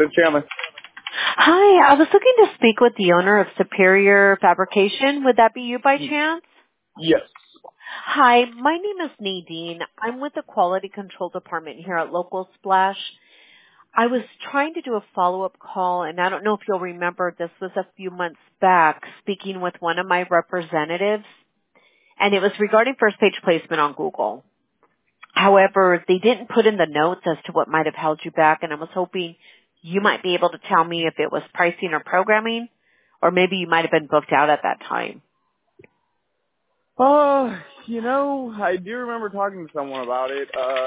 It's Chandler. Hi, I was looking to speak with the owner of Superior Fabrication. Would that be you by chance? Yes. Hi, my name is Nadine. I'm with the Quality Control Department here at Local Splash. I was trying to do a follow-up call, and I don't know if you'll remember, this was a few months back, speaking with one of my representatives, and it was regarding first page placement on Google. However, they didn't put in the notes as to what might have held you back, and I was hoping you might be able to tell me if it was pricing or programming, or maybe you might have been booked out at that time. I do remember talking to someone about it.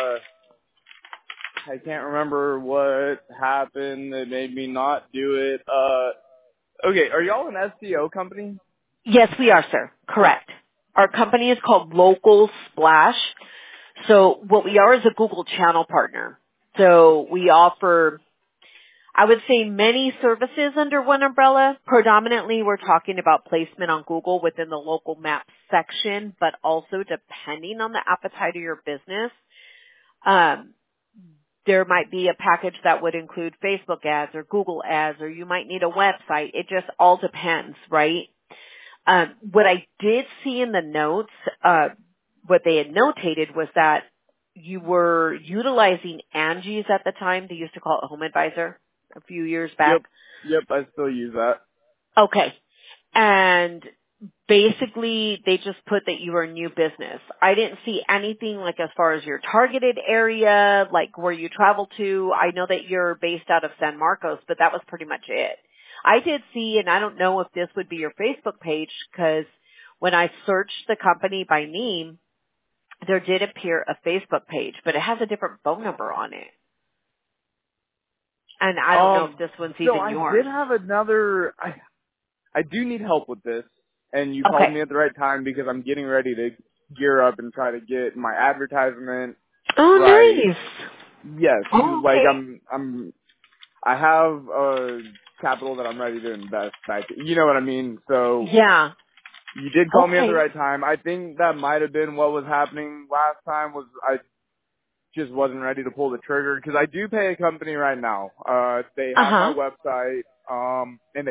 I can't remember what happened that made me not do it. Okay, are y'all an SEO company? Yes, we are, sir. Correct. Our company is called Local Splash. So what we are is a Google channel partner. So we offer, I would say, many services under one umbrella. Predominantly, we're talking about placement on Google within the local map section, but also depending on the appetite of your business, there might be a package that would include Facebook ads or Google ads, or you might need a website. It just all depends, right? What I did see in the notes, what they had notated was that you were utilizing Angie's at the time. They used to call it Home Advisor a few years back. Yep, I still use that. Okay. And basically, they just put that you were a new business. I didn't see anything like as far as your targeted area, like where you travel to. I know that you're based out of San Marcos, but that was pretty much it. I did see, and I don't know if this would be your Facebook page, because when I searched the company by name, there did appear a Facebook page, but it has a different phone number on it. And I don't know if this one's even yours. I did have another. I do need help with this, and you called me at the right time because I'm getting ready to gear up and try to get my advertisement. Oh, right. Nice. Yes, Oh, okay. like I have a capital that I'm ready to invest back. You know what I mean? So yeah. You did call me at the right time. I think that might have been what was happening last time. Was I just wasn't ready to pull the trigger because I do pay a company right now. They have my website, and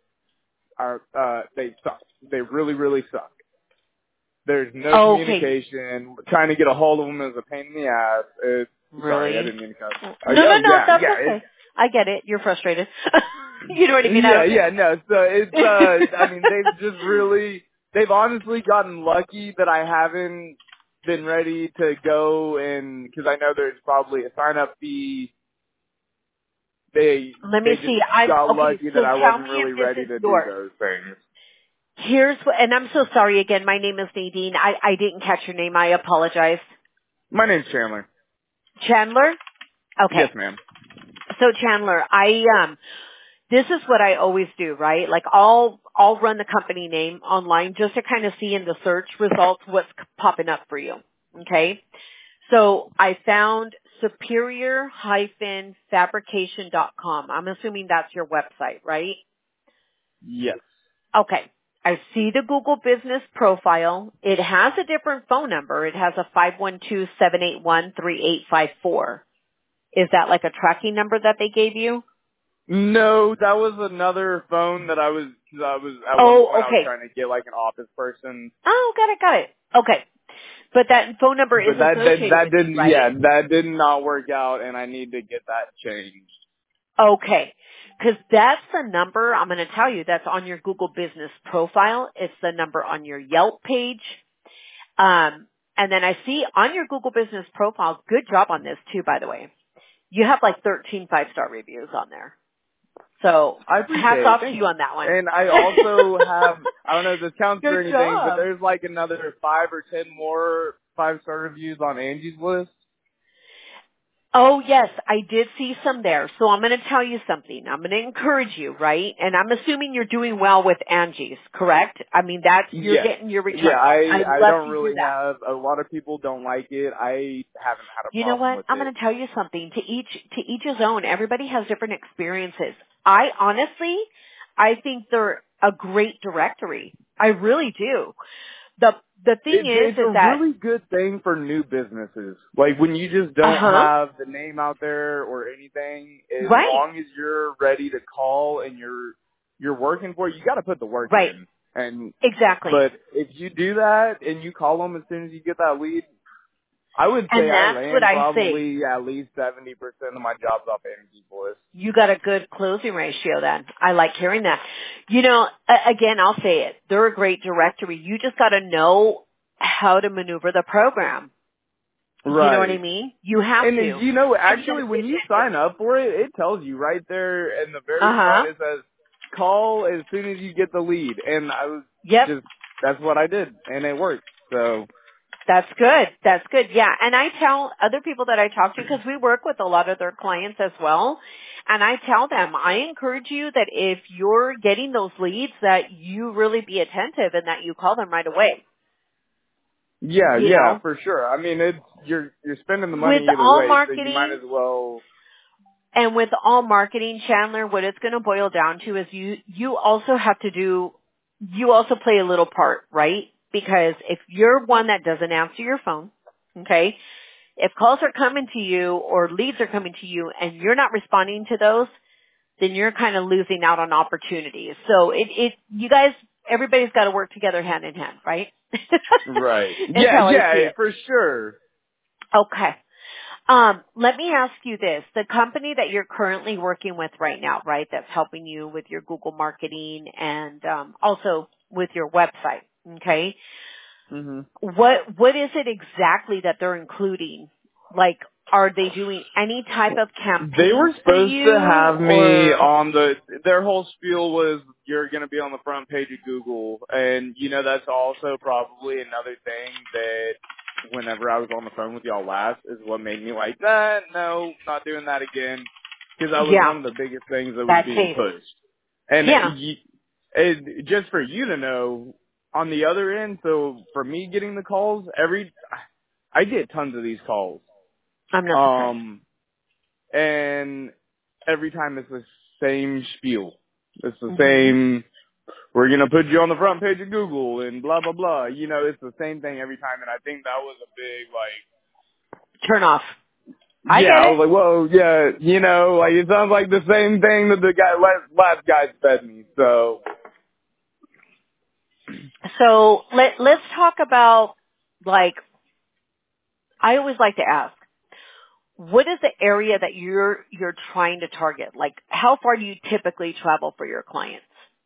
they suck. They really, really suck. There's no communication. Trying to get a hold of them is a pain in the ass. Sorry, I didn't mean to cuss. No, that's okay. I get it. You're frustrated. You know what I mean? No. So it's, I mean, they've honestly gotten lucky that I haven't been ready to go because I know there's probably a sign-up fee. Let me see. I got lucky that I wasn't really ready to do those things. And I'm so sorry again. My name is Nadine. I didn't catch your name. I apologize. My name's Chandler. Chandler? Okay. Yes, ma'am. So Chandler, this is what I always do, right? Like I'll run the company name online just to kind of see in the search results what's popping up for you. Okay. So I found superior-fabrication.com. I'm assuming that's your website, right? Yes. Okay. I see the Google business profile. It has a different phone number. It has a 512-781-3854. Is that like a tracking number that they gave you? No, that was another phone that I was at one point I was trying to get like an office person. Oh, got it. Okay. But that phone number is associated with didn't, you, right? Yeah, that did not work out, and I need to get that changed. Okay. Because that's the number, I'm going to tell you, that's on your Google business profile. It's the number on your Yelp page. And then I see on your Google business profile, good job on this too, by the way. You have like 13 5-star reviews on there. So hats off to you on that one. And I also have, I don't know if this counts for anything, but there's like another 5 or 10 more 5-star reviews on Angie's list. Oh, yes, I did see some there. So I'm going to tell you something. I'm going to encourage you, right? And I'm assuming you're doing well with Angie's, correct? I mean, you're getting your return. Yeah, I don't really have, a lot of people don't like it. I haven't had a problem with it. You know what? I'm going to tell you something. To each his own. Everybody has different experiences. I think they're a great directory. I really do. the thing it's is a that really good thing for new businesses. Like when you just don't have the name out there or anything, as long as you're ready to call and you're working for it, you got to put the work in. And exactly. But if you do that and you call them as soon as you get that lead, I would say I land probably at least 70% of my jobs off Angie Voice. You got a good closing ratio then. I like hearing that. You know, again, I'll say it. They're a great directory. You just got to know how to maneuver the program. Right. You know what I mean? You have to. And you know, actually, when you sign up for it, it tells you right there in the very front, it says, call as soon as you get the lead. And I was just, that's what I did. And it worked. So. That's good. That's good. Yeah. And I tell other people that I talk to, because we work with a lot of their clients as well, and I tell them, I encourage you that if you're getting those leads, that you really be attentive and that you call them right away. Yeah, you know? For sure. I mean, you're spending the money either way, so you might as well. And with all marketing, Chandler, what it's going to boil down to is you also have to you also play a little part, right? Because if you're one that doesn't answer your phone, okay, if calls are coming to you or leads are coming to you and you're not responding to those, then you're kind of losing out on opportunities. So you guys, everybody's got to work together hand in hand, right? Right. Yeah, for sure. Okay. Let me ask you this. The company that you're currently working with right now, right, that's helping you with your Google marketing and also with your website, okay? Mhm. What is it exactly that they're including? Like, are they doing any type of campaign? They were supposed to have me on their whole spiel was you're going to be on the front page of Google. And, you know, that's also probably another thing that whenever I was on the phone with y'all last is what made me like, no, not doing that again. Because that was one of the biggest things that was being pushed. And just for you to know, on the other end, so for me getting the calls, I get tons of these calls. I'm not surprised. And every time it's the same spiel. It's the same, we're going to put you on the front page of Google and blah, blah, blah. You know, it's the same thing every time. And I think that was a big, turn off. I was like, whoa, yeah, you know, like it sounds like the same thing that the last guy fed me. So let's talk about, like, I always like to ask, what is the area that you're trying to target? Like, how far do you typically travel for your clients?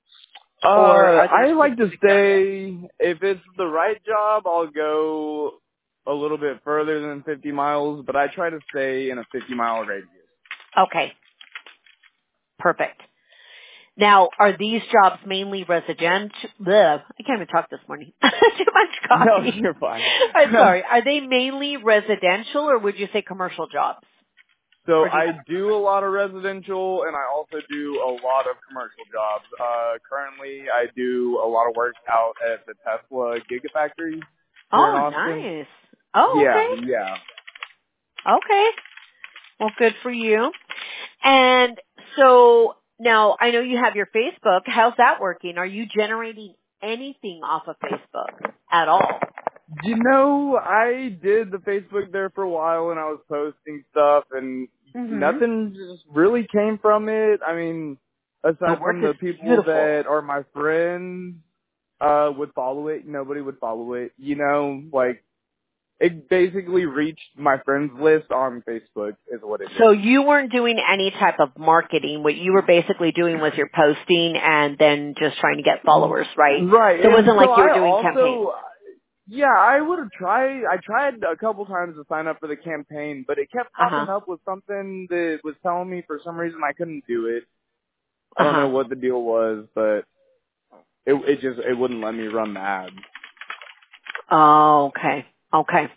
I like to stay, if it's the right job, I'll go a little bit further than 50 miles, but I try to stay in a 50-mile radius. Okay. Perfect. Now, are these jobs mainly residential? I can't even talk this morning. Too much coffee. No, you're fine. I'm sorry. Are they mainly residential or would you say commercial jobs? So I do a lot of residential and I also do a lot of commercial jobs. Currently I do a lot of work out at the Tesla Gigafactory here in Austin. Nice. Oh, okay. Yeah. Okay. Well, good for you. And so now I know you have your Facebook. How's that working? Are you generating anything off of Facebook at all? You know, I did the Facebook there for a while and I was posting stuff and nothing just really came from it. I mean, aside from the people that are my friends would follow it, nobody would follow it. You know, like, it basically reached my friends list on Facebook is what it did. So you weren't doing any type of marketing. What you were basically doing was you're posting and then just trying to get followers, right? Right. So it wasn't like you were doing campaigns. Yeah, I would have tried. I tried a couple times to sign up for the campaign, but it kept popping up with something that was telling me for some reason I couldn't do it. I don't know what the deal was, but it wouldn't let me run the ad. Oh, okay. Okay.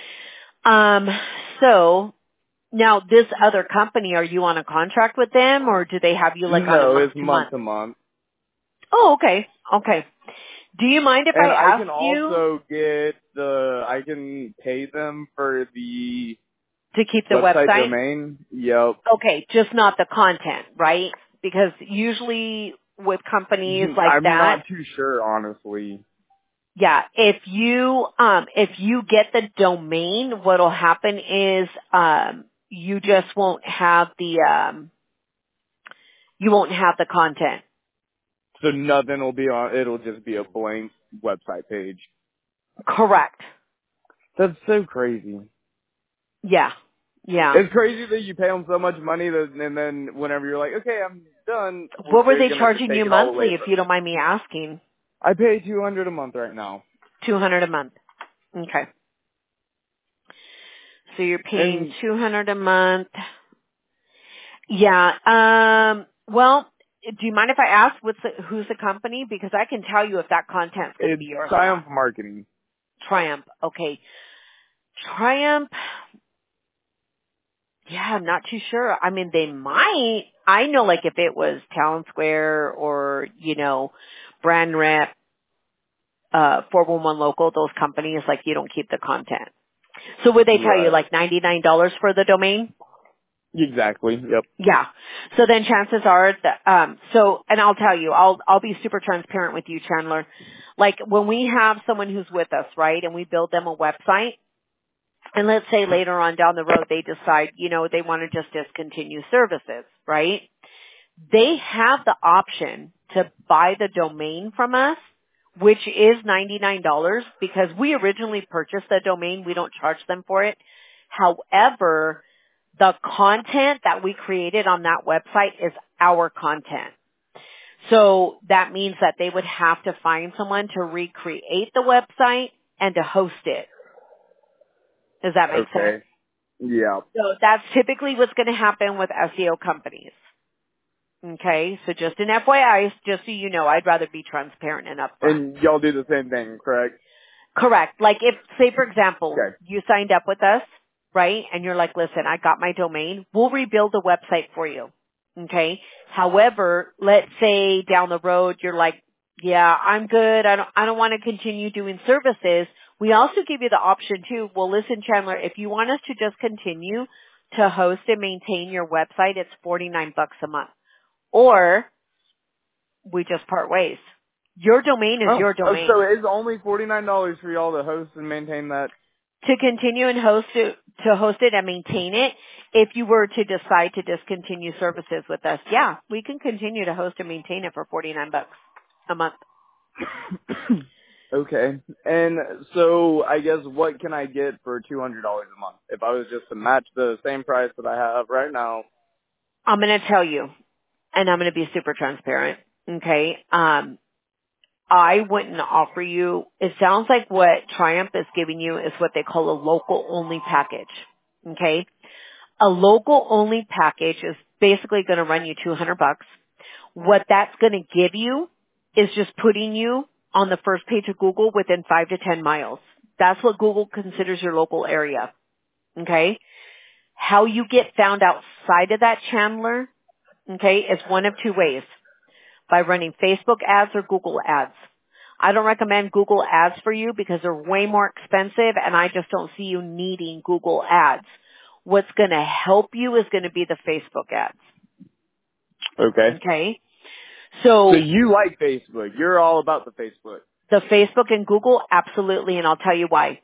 So now this other company, are you on a contract with them or do they have you like on a month-to-month? No, it's month-to-month. Oh, okay. Okay. Do you mind if I ask you? And I can also I can pay them for to keep the website domain. Yep. Okay, just not the content, right? Because usually with companies like I'm not too sure, honestly. Yeah, if you get the domain, what'll happen is, you just won't have the, you won't have the content. So nothing will be on, it'll just be a blank website page. Correct. That's so crazy. Yeah. Yeah. It's crazy that you pay them so much money and then whenever you're like, okay, I'm done, What were they're they going to just charging take you it all away monthly, if from you you. don't mind me asking? I pay $200 a month right now. $200 a month. Okay. So you're paying $200 a month. Yeah. Well, do you mind if I ask who's the company? Because I can tell you if that content's going to be yours. Triumph Marketing. Triumph. Okay. Triumph. Yeah, I'm not too sure. I mean, they might. I know, like, if it was Town Square or, Brand Rep, 411 Local, those companies, like, you don't keep the content. So would they tell you, like, $99 for the domain? Exactly. Yep. Yeah. So then chances are that, and I'll tell you, I'll be super transparent with you, Chandler. Like, when we have someone who's with us, right, and we build them a website, and let's say later on down the road they decide, they want to just discontinue services, right? They have the option to buy the domain from us, which is $99 because we originally purchased the domain. We don't charge them for it. However, the content that we created on that website is our content. So that means that they would have to find someone to recreate the website and to host it. Does that make sense? Yeah. So that's typically what's going to happen with SEO companies. Okay, so just an FYI, just so you know, I'd rather be transparent and upfront. And y'all do the same thing, correct? Correct. Like if, say for example, you signed up with us, right, and you're like, listen, I got my domain, we'll rebuild the website for you. Okay? However, let's say down the road you're like, yeah, I'm good, I don't want to continue doing services. We also give you the option too, well listen Chandler, if you want us to just continue to host and maintain your website, it's $49 a month. Or we just part ways. Your domain is your domain. So it's only $49 for y'all to host and maintain that? To continue and host it and maintain it. If you were to decide to discontinue services with us, yeah, we can continue to host and maintain it for $49 a month. Okay. And so I guess what can I get for $200 a month? If I was just to match the same price that I have right now. I'm going to tell you, and I'm going to be super transparent. Okay. I wouldn't offer you, it sounds like what Triumph is giving you is what they call a local only package. Okay. A local only package is basically going to run you $200. What that's going to give you is just putting you on the first page of Google within 5 to 10 miles. That's what Google considers your local area. Okay? How you get found outside of that, Chandler, okay, is one of two ways. By running Facebook ads or Google ads. I don't recommend Google ads for you because they're way more expensive and I just don't see you needing Google ads. What's going to help you is going to be the Facebook ads. Okay. Okay? So you like Facebook. You're all about the Facebook. The Facebook and Google, absolutely, and I'll tell you why.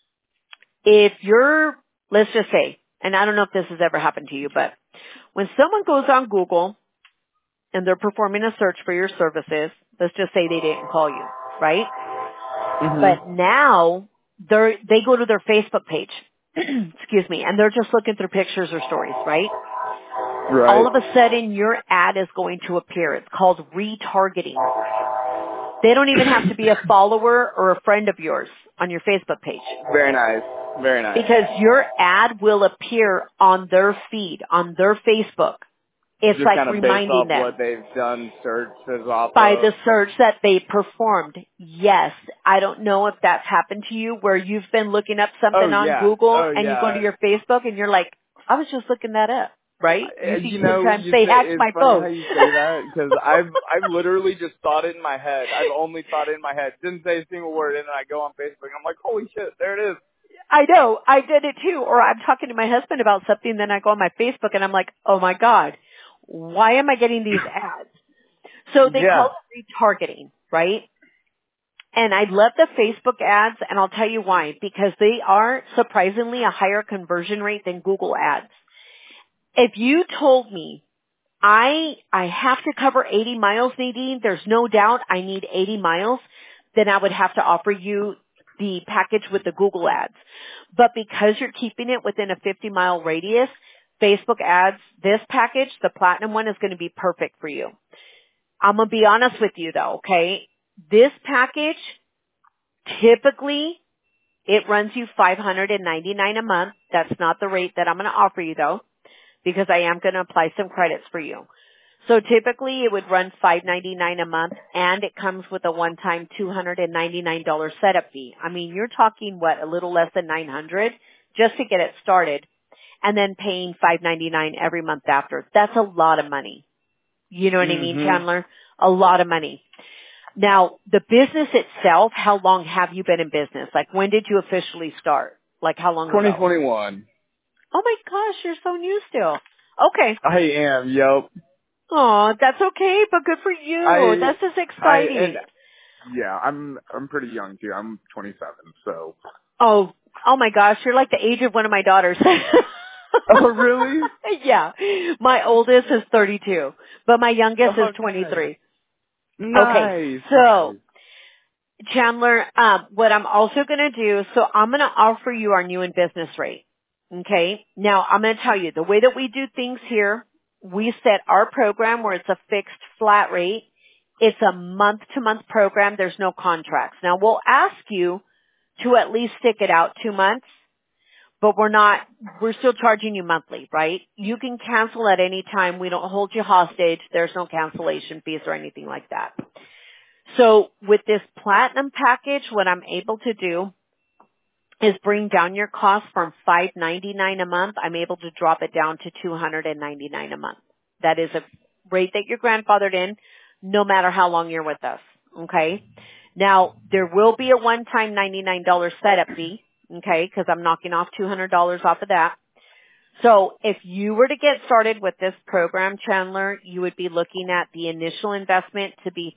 If let's just say, and I don't know if this has ever happened to you, but when someone goes on Google and they're performing a search for your services, let's just say they didn't call you, right? Mm-hmm. But now they go to their Facebook page, excuse me, and they're just looking through pictures or stories, right? Right. All of a sudden your ad is going to appear. It's called retargeting. They don't even have to be a follower or a friend of yours on your Facebook page. Very nice. Very nice. Because your ad will appear on their feed, on their Facebook. It's just like kind of reminding them. What they've done searches off by of. the search that they performed. Yes. I don't know if that's happened to you where you've been looking up something on Google and you go to your Facebook and you're like, I was just looking that up. Right? Sometimes they hack my phone. It's funny how you say that because I've literally just thought it in my head. I've only thought it in my head. Didn't say a single word, and then I go on Facebook. And I'm like, holy shit, there it is. I know. I did it too. Or I'm talking to my husband about something, then I go on my Facebook and I'm like, oh my God, why am I getting these ads? So they call it retargeting, right? And I love the Facebook ads, and I'll tell you why. Because they are surprisingly a higher conversion rate than Google ads. If you told me, I have to cover 80 miles, Nadine, there's no doubt I need 80 miles, then I would have to offer you the package with the Google ads. But because you're keeping it within a 50-mile radius, Facebook ads, this package, the platinum one, is going to be perfect for you. I'm going to be honest with you though, okay? This package, typically, it runs you $599 a month. That's not the rate that I'm going to offer you though, because I am going to apply some credits for you. So typically it would run $599 a month, and it comes with a one-time $299 setup fee. I mean, you're talking a little less than $900 just to get it started, and then paying $599 every month after. That's a lot of money. You know what I mean, Chandler? A lot of money. Now, the business itself, how long have you been in business? Like, when did you officially start? Like, how long ago? 2021. Oh my gosh, you're so new still. Okay. I am, yep. Oh, that's okay, but good for you. That's just exciting. Yeah, I'm pretty young too. I'm 27, so. Oh my gosh, you're like the age of one of my daughters. Oh, really? Yeah. My oldest is 32, but my youngest is 23. Nice. Okay. So, Chandler, what I'm also going to do, so I'm going to offer you our new in business rate. Okay. Now, I'm going to tell you the way that we do things here. We set our program where it's a fixed flat rate. It's a month-to-month program. There's no contracts. Now, we'll ask you to at least stick it out 2 months, but we're still charging you monthly, right? You can cancel at any time. We don't hold you hostage. There's no cancellation fees or anything like that. So with this platinum package, what I'm able to do is bring down your cost from $599 a month. I'm able to drop it down to $299 a month. That is a rate that you're grandfathered in, no matter how long you're with us. Okay. Now there will be a one-time $99 setup fee. Okay, because I'm knocking off $200 off of that. So if you were to get started with this program, Chandler, you would be looking at the initial investment to be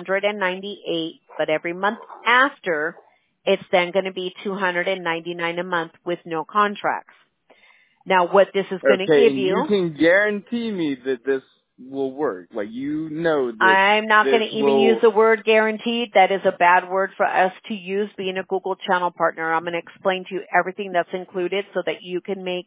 $398, but every month after, it's then going to be $299 a month with no contracts. Now, what this is going to give you can guarantee me that this will work. Like, you know that I'm not going to even use the word guaranteed. That is a bad word for us to use being a Google channel partner. I'm going to explain to you everything that's included so that you can make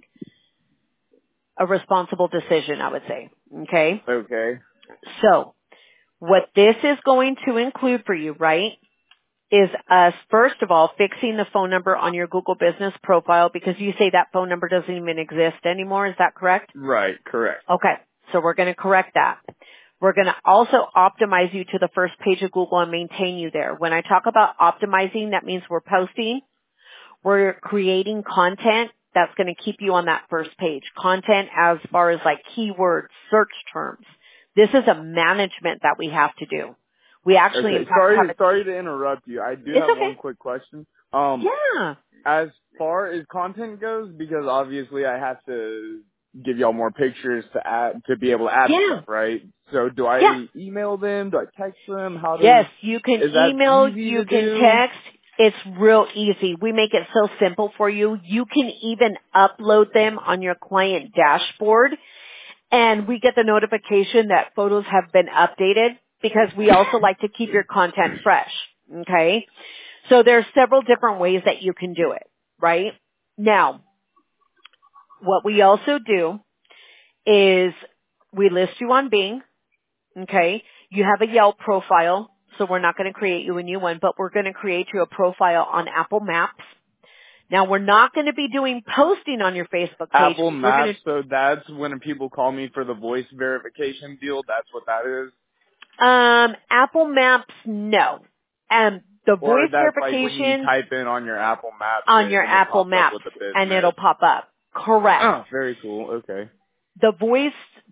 a responsible decision, I would say. Okay? Okay. So, what this is going to include for you, right, is us, first of all, fixing the phone number on your Google business profile, because you say that phone number doesn't even exist anymore. Is that correct? Right, correct. Okay. So we're going to correct that. We're going to also optimize you to the first page of Google and maintain you there. When I talk about optimizing, that means we're posting, we're creating content that's going to keep you on that first page. Content as far as like keywords, search terms. This is a management that we have to do. We actually sorry to interrupt you. I do have one quick question. Yeah. As far as content goes, because obviously I have to give y'all more pictures to be able to add stuff, right? So do I email them? Do I text them? Yes, you can email, you can text. It's real easy. We make it so simple for you. You can even upload them on your client dashboard, and we get the notification that photos have been updated, because we also like to keep your content fresh. Okay? So there's several different ways that you can do it, right? Now, what we also do is we list you on Bing, okay? You have a Yelp profile, so we're not going to create you a new one, but we're going to create you a profile on Apple Maps. Now, we're not going to be doing posting on your Facebook page. Apple Maps, so that's when people call me for the voice verification deal, that's what that is? Apple Maps, no. The voice verification, like when you type in on your Apple Maps. On your Apple Maps, and it'll pop up. Correct. Oh, very cool. Okay. The voice,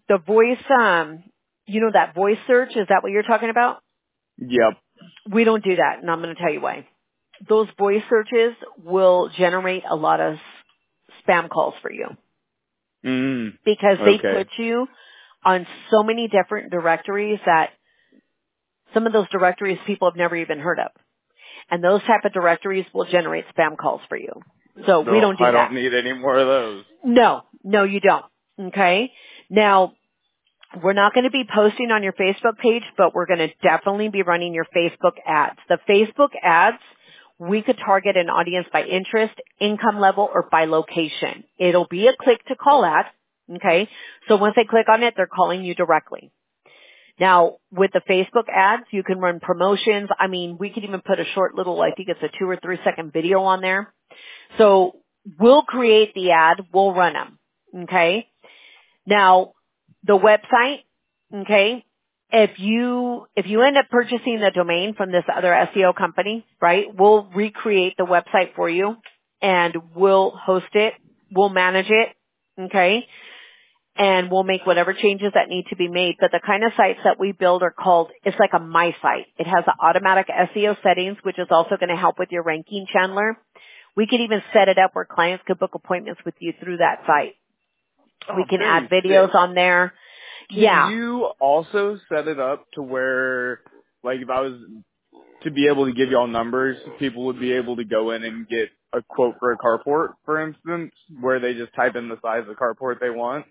you know that voice search, is that what you're talking about? Yep. We don't do that, and I'm going to tell you why. Those voice searches will generate a lot of spam calls for you. Because they put you on so many different directories that some of those directories people have never even heard of. and those type of directories will generate spam calls for you. So we don't do that. I don't need any more of those. No, you don't. Okay? Now, we're not going to be posting on your Facebook page, but we're going to definitely be running your Facebook ads. The Facebook ads, we could target an audience by interest, income level, or by location. It'll be a click to call ad. Okay? So once they click on it, they're calling you directly. Now, with the Facebook ads, you can run promotions. I mean, we could even put a short little, I think it's a 2 or 3 second video on there. So we'll create the ad, we'll run them. Okay? Now, the website, okay, if you end up purchasing the domain from this other SEO company, right, we'll recreate the website for you and we'll host it, we'll manage it, okay? And we'll make whatever changes that need to be made. But the kind of sites that we build are called, it's like a My Site. It has the automatic SEO settings, which is also going to help with your ranking, Chandler. We could even set it up where clients could book appointments with you through that site. We can add videos on there. Can you also set it up to where, like, if I was to be able to give y'all numbers, people would be able to go in and get a quote for a carport, for instance, where they just type in the size of carport they want?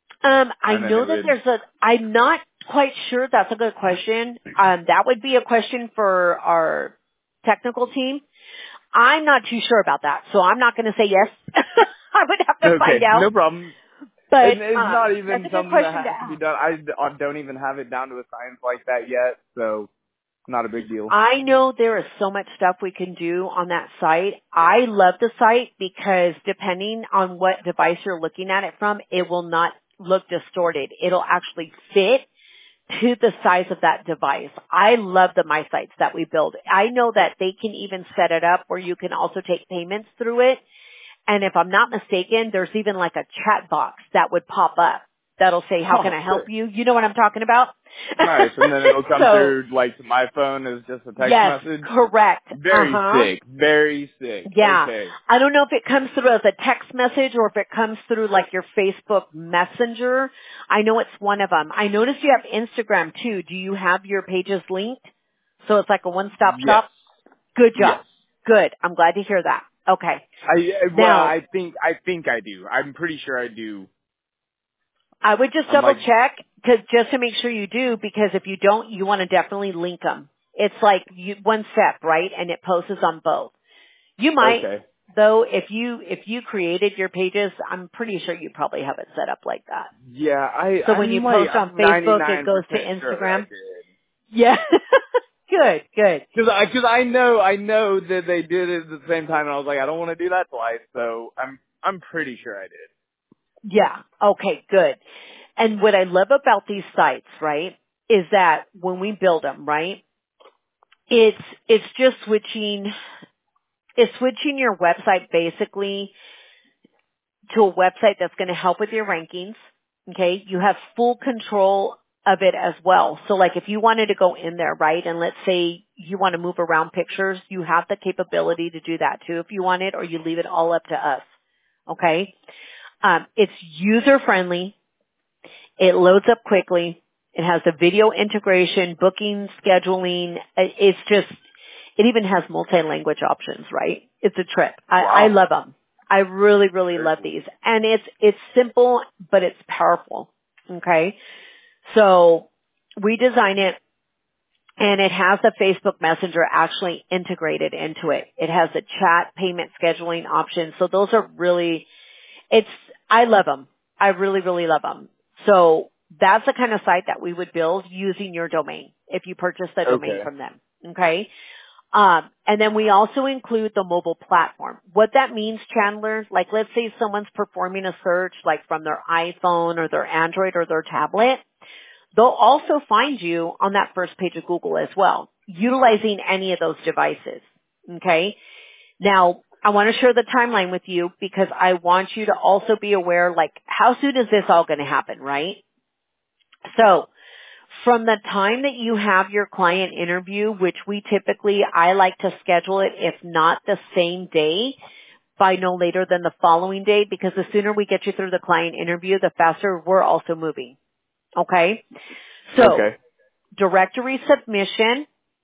I know that I'm not quite sure. That's a good question. That would be a question for our technical team. I'm not too sure about that, so I'm not going to say yes. I would have to find out. No problem. But it's not even something that has to be done. I don't even have it down to a science like that yet, so not a big deal. I know there is so much stuff we can do on that site. I love the site because depending on what device you're looking at it from, it will not look distorted. It'll actually fit to the size of that device. I love the My Sites that we build. I know that they can even set it up where you can also take payments through it. And if I'm not mistaken, there's even like a chat box that would pop up that'll say, how can I help you? You know what I'm talking about? Nice. And then it'll come through like to my phone as just a text message? Yes, correct. Very sick. Yeah. Okay. I don't know if it comes through as a text message or if it comes through like your Facebook Messenger. I know it's one of them. I noticed you have Instagram too. Do you have your pages linked? So it's like a one-stop shop? Good job. Yes. Good. I'm glad to hear that. Okay. I think I do. I'm pretty sure I do. I would just double check just to make sure you do, because if you don't, you want to definitely link them. It's like one step, right? And it posts on both. You might, though, if you created your pages, I'm pretty sure you probably have it set up like that. Yeah, so when you post on Facebook, it goes to Instagram. Yeah. Good. Because I know that they did it at the same time, and I was like, I don't want to do that twice, so I'm pretty sure I did. Yeah. Okay, good. And what I love about these sites, right, is that when we build them, right, it's just switching your website basically to a website that's going to help with your rankings. Okay. You have full control of it as well. So like if you wanted to go in there, right, and let's say you want to move around pictures, you have the capability to do that too if you want it, or you leave it all up to us. Okay. It's user friendly. It loads up quickly. It has the video integration, booking, scheduling. It even has multi-language options, right? It's a trip. I love them. I really, really love these. And it's simple, but it's powerful. Okay. So we design it, and it has the Facebook Messenger actually integrated into it. It has the chat payment scheduling options. So those are really, I love them. I really, really love them. So that's the kind of site that we would build using your domain if you purchase the domain from them. Okay. And then we also include the mobile platform. What that means, Chandler, like let's say someone's performing a search like from their iPhone or their Android or their tablet. They'll also find you on that first page of Google as well, utilizing any of those devices. Okay. Now, I want to share the timeline with you because I want you to also be aware, like, how soon is this all going to happen, right? So, from the time that you have your client interview, which I like to schedule it, if not the same day, by no later than the following day, because the sooner we get you through the client interview, the faster we're also moving. Okay? So, directory submission.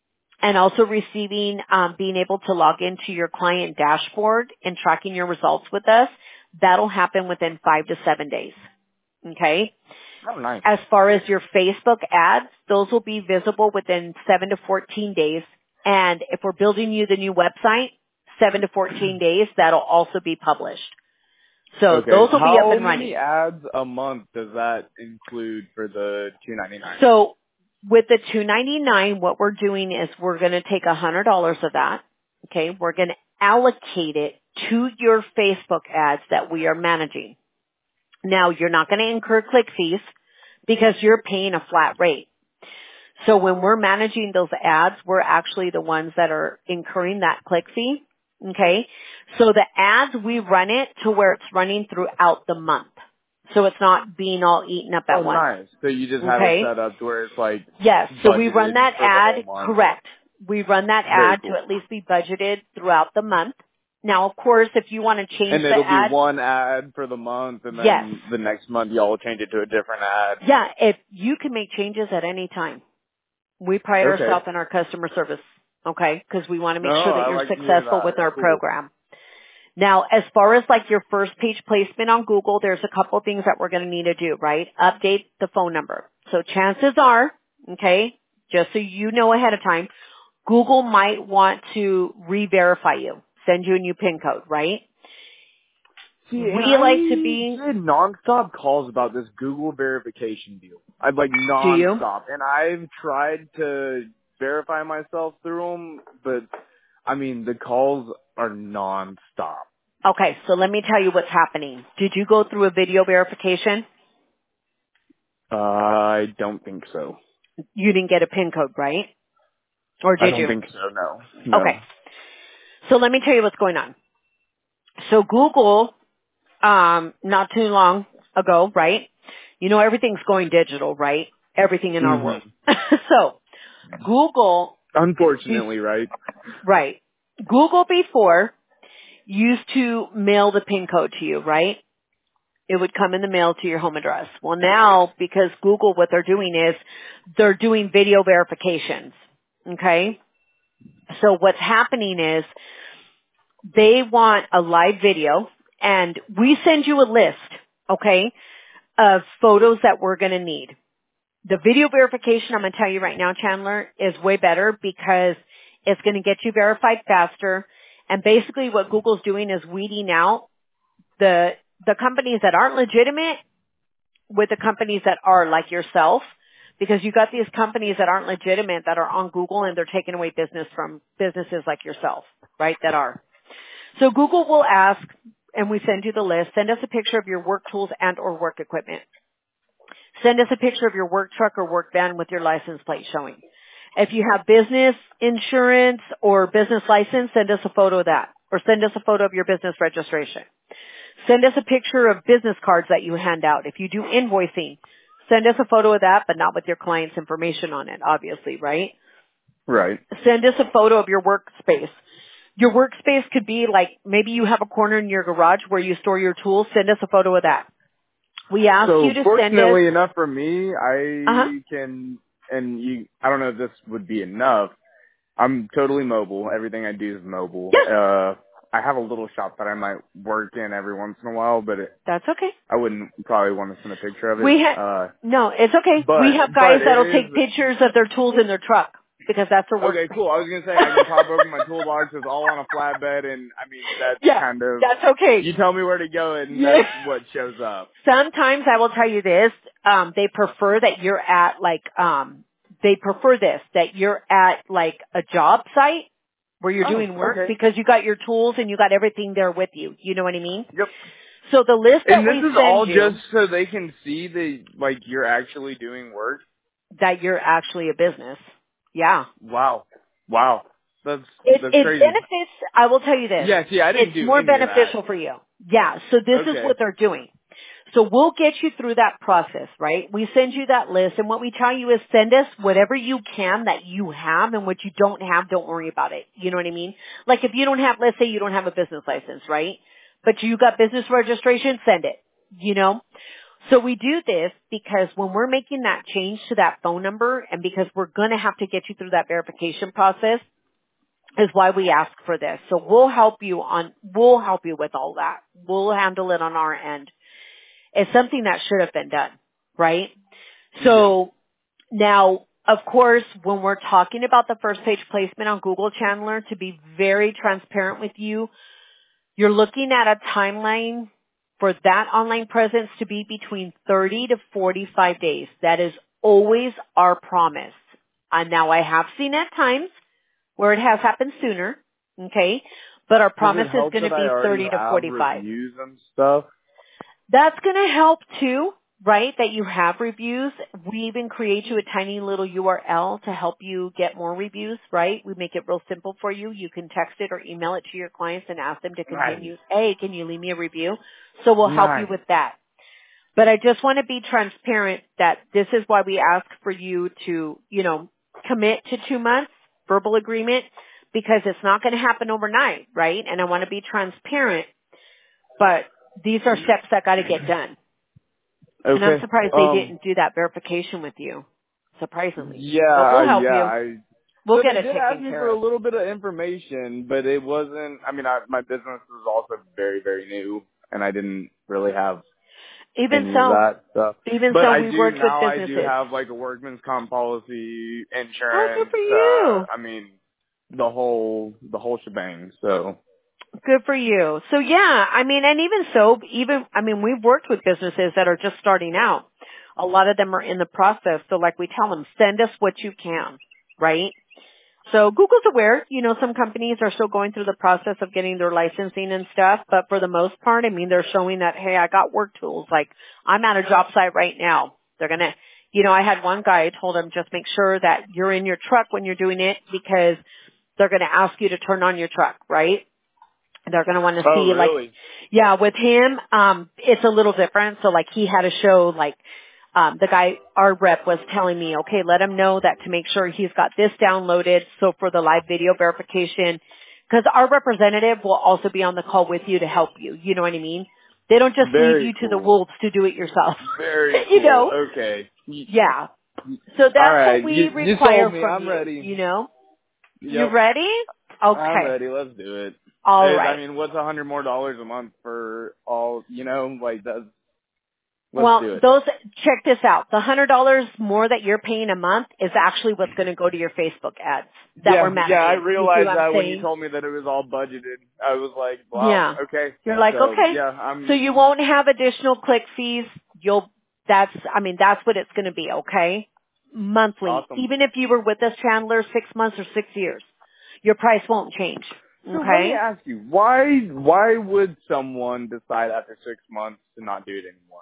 and also receiving, being able to log into your client dashboard and tracking your results with us, that'll happen within 5 to 7 days. Okay? Oh, nice. As far as your Facebook ads, those will be visible within 7 to 14 days. And if we're building you the new website, 7 to 14 days, that'll also be published. So okay. those will be up and How running. many ads a month does that include for the $2.99? So with the $2.99, what we're doing is we're going to take $100 of that. Okay. We're going to allocate it to your Facebook ads that we are managing. Now, you're not going to incur click fees because you're paying a flat rate. So when we're managing those ads, we're actually the ones that are incurring that click fee. Okay. So the ads, we run it to where it's running throughout the month. So it's not being all eaten up at once. Oh, nice. So you just have it set up to where it's like yes. So we run that ad, month. correct. We run that Very ad cool. to at least be budgeted throughout the month. Now, of course, if you want to change and the it'll ad. be one ad for the month, and then yes. the next month y'all change it to a different ad. Yeah, if you can make changes at any time. We pride Okay. ourselves in our customer service, okay? Because we want to make No, sure that I you're like to hear successful that. with our Cool. program. Now, as far as like your first page placement on Google, there's a couple things that we're going to need to do, right? Update the phone number. So chances are, okay, just so you know ahead of time, Google might want to re-verify you, send you a new PIN code, right? See, We like to be. I get nonstop calls about this Google verification deal. I'd like Do you? nonstop, and I've tried to verify myself through them, but I mean the calls are nonstop. Okay, so let me tell you what's happening. Did you go through a video verification? I don't think so. You didn't get a PIN code, right? Or I did don't you? think so. No. Okay. So let me tell you what's going on. So Google, not too long ago, right? You know, everything's going digital, right? Everything in our world. So Google. Unfortunately, right? Right. Google before used to mail the PIN code to you, right? It would come in the mail to your home address. Well, now, because Google, what they're doing is they're doing video verifications. Okay? So what's happening is they want a live video, and we send you a list, okay, of photos that we're going to need. The video verification, I'm going to tell you right now, Chandler, is way better because it's going to get you verified faster. And basically what Google's doing is weeding out the companies that aren't legitimate with the companies that are like yourself, because you got these companies that aren't legitimate that are on Google and they're taking away business from businesses like yourself, right, that are. So Google will ask, and we send you the list, send us a picture of your work tools and or work equipment. Send us a picture of your work truck or work van with your license plate showing. If you have business insurance or business license, send us a photo of that. Or send us a photo of your business registration. Send us a picture of business cards that you hand out. If you do invoicing, send us a photo of that, but not with your client's information on it, obviously, right? Right. Send us a photo of your workspace. Your workspace could be like, maybe you have a corner in your garage where you store your tools. Send us a photo of that. We ask you to send us. Fortunately enough for me, I can, and I don't know if this would be enough. I'm totally mobile. Everything I do is mobile. Yeah. I have a little shop that I might work in every once in a while, but that's okay. I wouldn't probably want to send a picture of it. No, it's okay. We have guys that'll take pictures of their tools in their truck because that's their work. Okay, cool. I was going to say I can pop open my toolbox. It's all on a flatbed, and I mean, that's kind of. That's okay. You tell me where to go, and that's what shows up. Sometimes I will tell you this, they prefer that you're at they prefer this, that you're at like a job site where you're doing work because you got your tools and you got everything there with you. You know what I mean? Yep. So the list that we send you. And this is all just so they can see you're actually doing work? That you're actually a business. Yeah. Wow. That's it crazy. Benefits, I will tell you this. Yeah, see, I didn't do It's more any of beneficial that. for you. Yeah, so this is what they're doing. So we'll get you through that process, right? We send you that list, and what we tell you is send us whatever you can that you have, and what you don't have, don't worry about it. You know what I mean? Like if you don't have, let's say you don't have a business license, right? But you got business registration, send it, you know? So we do this because when we're making that change to that phone number and because we're going to have to get you through that verification process is why we ask for this. So we'll help you with all that. We'll handle it on our end. It's something that should have been done, right? So now, of course, when we're talking about the first page placement on Google Chandler, to be very transparent with you, you're looking at a timeline for that online presence to be between 30 to 45 days. That is always our promise. And now I have seen at times where it has happened sooner, okay? But our promise is going to be 30 to 45. Reviews and stuff? That's going to help too, right? That you have reviews. We even create you a tiny little URL to help you get more reviews, right? We make it real simple for you. You can text it or email it to your clients and ask them to continue. Nice. Hey, can you leave me a review? So we'll help you with that. But I just want to be transparent that this is why we ask for you to, commit to 2 months, verbal agreement, because it's not going to happen overnight, right? And I want to be transparent, but these are steps that got to get done. Okay. And I'm surprised they didn't do that verification with you. Surprisingly. Yeah, but we'll help you. We'll get it taken care of. They did ask me for a little bit of information, but it wasn't, my business was also very, very new, and I didn't really have any of that stuff. Even but so, we worked with businesses. I do have like a workman's comp policy, insurance. Oh, good for you. The whole shebang, so. Good for you. So yeah, and even so, we've worked with businesses that are just starting out. A lot of them are in the process. So like we tell them, send us what you can, right? So Google's aware, some companies are still going through the process of getting their licensing and stuff, but for the most part, they're showing that, hey, I got work tools. Like I'm at a job site right now. They're going to, I had one guy, I told him just make sure that you're in your truck when you're doing it because they're going to ask you to turn on your truck, right? They're going to want to see, really? with him, it's a little different. So he had to show, the guy, our rep was telling me, okay, let him know that to make sure he's got this downloaded. So for the live video verification, because our representative will also be on the call with you to help you. You know what I mean? They don't just leave you to the wolves to do it yourself. Very cool. Okay. Yeah. So that's what we require from you. I'm ready. Yep. You Yep. ready? Okay. I'm ready. Let's do it. All right. What's $100 more a month for all, that's, check this out. The $100 more that you're paying a month is actually what's going to go to your Facebook ads that we're managing. Yeah, I realized that when you told me that it was all budgeted. I was like, wow, okay. You're like, okay. Yeah, so you won't have additional click fees. That's what it's going to be, okay? Monthly. Awesome. Even if you were with us, Chandler, 6 months or 6 years, your price won't change. Okay? So let me ask you, why would someone decide after 6 months to not do it anymore?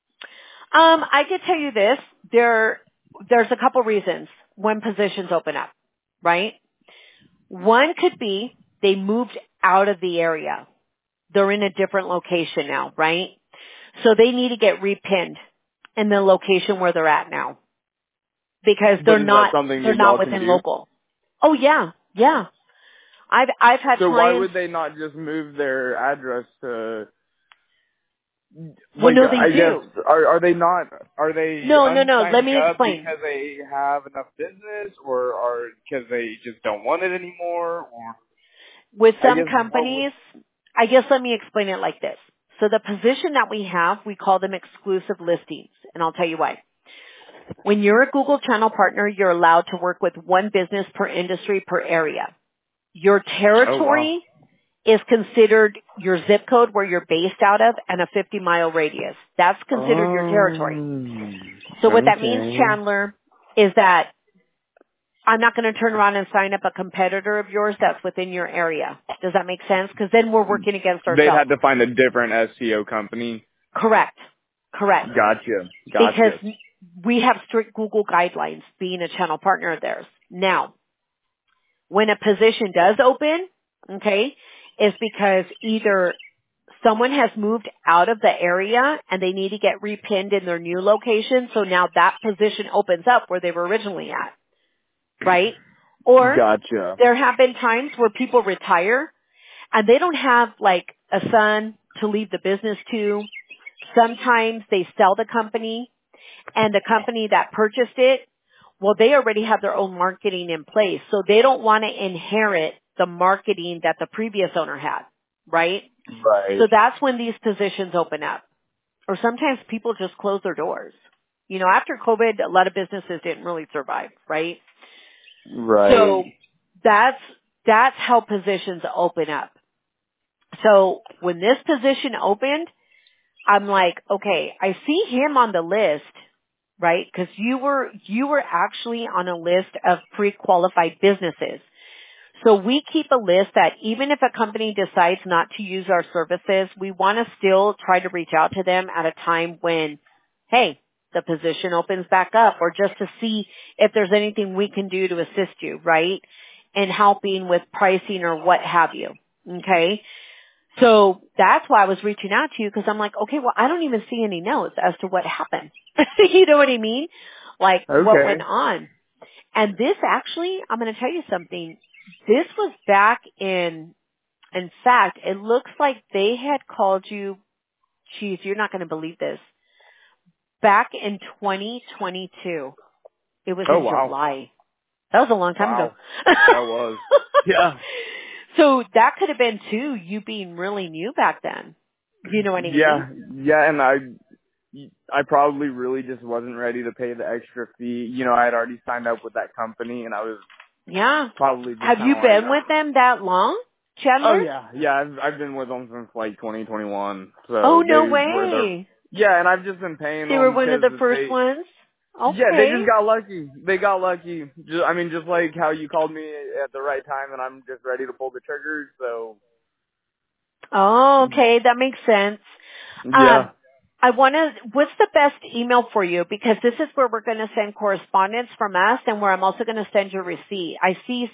I could tell you this. There's a couple reasons when positions open up, right? One could be they moved out of the area. They're in a different location now, right? So they need to get repinned in the location where they're at now. Because they're not within local. Oh yeah. I've had clients. So why would they not just move their address to? Well, no, they do. Are they not? Are they? No. Let me explain. Because they have enough business, or because they just don't want it anymore, or with some companies, I guess let me explain it like this. So the position that we have, we call them exclusive listings, and I'll tell you why. When you're a Google Channel partner, you're allowed to work with one business per industry per area. Your territory is considered your zip code where you're based out of and a 50-mile radius. That's considered your territory. So what that means, Chandler, is that I'm not going to turn around and sign up a competitor of yours that's within your area. Does that make sense? Because then we're working against ourselves. They'd have to find a different SEO company. Correct. Gotcha. Because we have strict Google guidelines being a channel partner of theirs. Now, when a position does open, okay, it's because either someone has moved out of the area and they need to get repinned in their new location, so now that position opens up where they were originally at, right? Or there have been times where people retire and they don't have like a son to leave the business to, sometimes they sell the company and the company that purchased it, well, they already have their own marketing in place. So they don't want to inherit the marketing that the previous owner had, right? Right. So that's when these positions open up. Or sometimes people just close their doors. You know, after COVID, a lot of businesses didn't really survive, right? Right. So that's how positions open up. So when this position opened, I'm like, okay, I see him on the list, right? Because you were actually on a list of pre-qualified businesses. So we keep a list that even if a company decides not to use our services, we want to still try to reach out to them at a time when, hey, the position opens back up, or just to see if there's anything we can do to assist you, right? And helping with pricing or what have you. Okay. So that's why I was reaching out to you, because I'm like, okay, well, I don't even see any notes as to what happened. You know what I mean? Like what went on. And this actually, I'm going to tell you something. This was back in fact, it looks like they had called you, geez, you're not going to believe this, back in 2022. It was in July. That was a long time ago. That was. Yeah. So that could have been too, you being really new back then. You know what I mean? Yeah, and I probably really just wasn't ready to pay the extra fee. You know, I had already signed up with that company, and I was probably just Have you been with them that long, Chandler? Oh yeah. I've been with them since like 2021. So oh, no way. Yeah, and I've just been paying them. They were one of the first ones? Okay. Yeah, they just got lucky. They got lucky. Just like how you called me at the right time, and I'm just ready to pull the trigger. So. Oh, okay, that makes sense. Yeah. What's the best email for you? Because this is where we're going to send correspondence from us, and where I'm also going to send your receipt. I see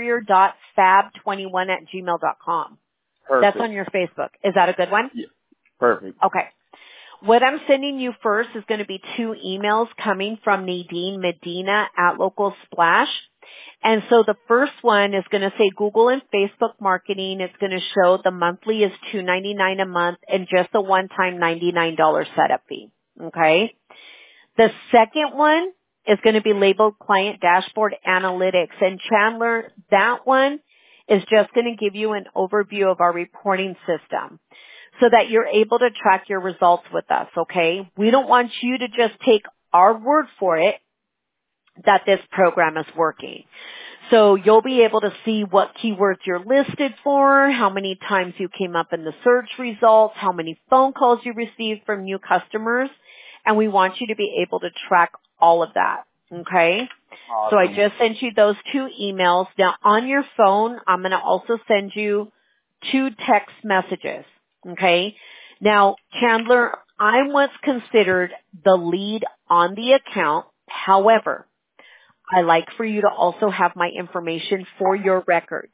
superior.fab21@gmail.com. Perfect. That's on your Facebook. Is that a good one? Yeah. Perfect. Okay. What I'm sending you first is going to be 2 emails coming from Nadine Medina at Local Splash. And so the first one is going to say Google and Facebook marketing. It's going to show the monthly is $2.99 a month and just a one-time $99 setup fee. Okay. The second one is going to be labeled Client Dashboard Analytics. And Chandler, that one is just going to give you an overview of our reporting system, so that you're able to track your results with us, okay? We don't want you to just take our word for it that this program is working. So you'll be able to see what keywords you're listed for, how many times you came up in the search results, how many phone calls you received from new customers, and we want you to be able to track all of that, okay? Awesome. So I just sent you those 2 emails. Now on your phone, I'm going to also send you 2 text messages. Okay. Now, Chandler, I'm what's considered the lead on the account. However, I like for you to also have my information for your records.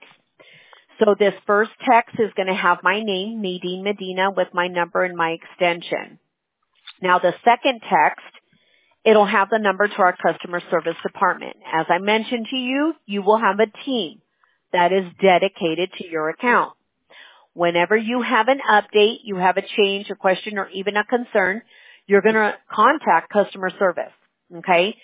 So this first text is going to have my name, Nadine Medina, with my number and my extension. Now, the second text, it'll have the number to our customer service department. As I mentioned to you, you will have a team that is dedicated to your account. Whenever you have an update, you have a change, a question, or even a concern, you're going to contact customer service. Okay?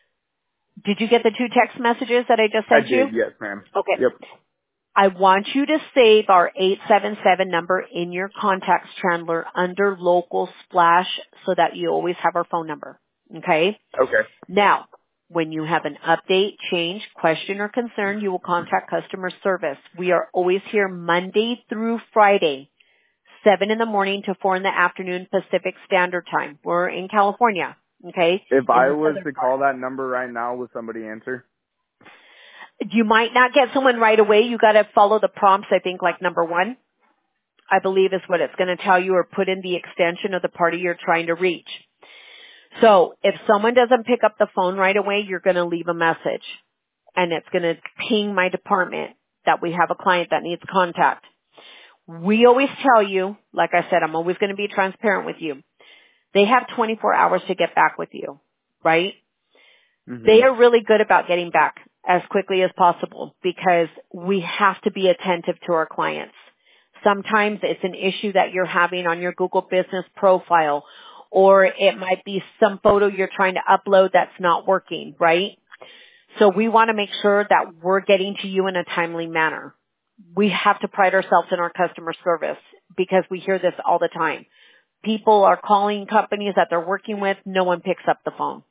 Did you get the 2 text messages that I just sent you? I did, yes, ma'am. Okay. Yep. I want you to save our 877 number in your contacts, Chandler, under Local Splash, so that you always have our phone number. Okay? Okay. Now, when you have an update, change, question, or concern, you will contact customer service. We are always here Monday through Friday, 7 in the morning to 4 in the afternoon Pacific Standard Time. We're in California, okay? If I was to call that number right now, would somebody answer? You might not get someone right away. You got to follow the prompts, I think, like number 1, I believe is what it's going to tell you, or put in the extension of the party you're trying to reach. So if someone doesn't pick up the phone right away, you're going to leave a message, and it's going to ping my department that we have a client that needs contact. We always tell you, like I said, I'm always going to be transparent with you. They have 24 hours to get back with you, right? Mm-hmm. They are really good about getting back as quickly as possible, because we have to be attentive to our clients. Sometimes it's an issue that you're having on your Google business profile, or it might be some photo you're trying to upload that's not working, right? So we want to make sure that we're getting to you in a timely manner. We have to pride ourselves in our customer service because we hear this all the time. People are calling companies that they're working with. No one picks up the phone.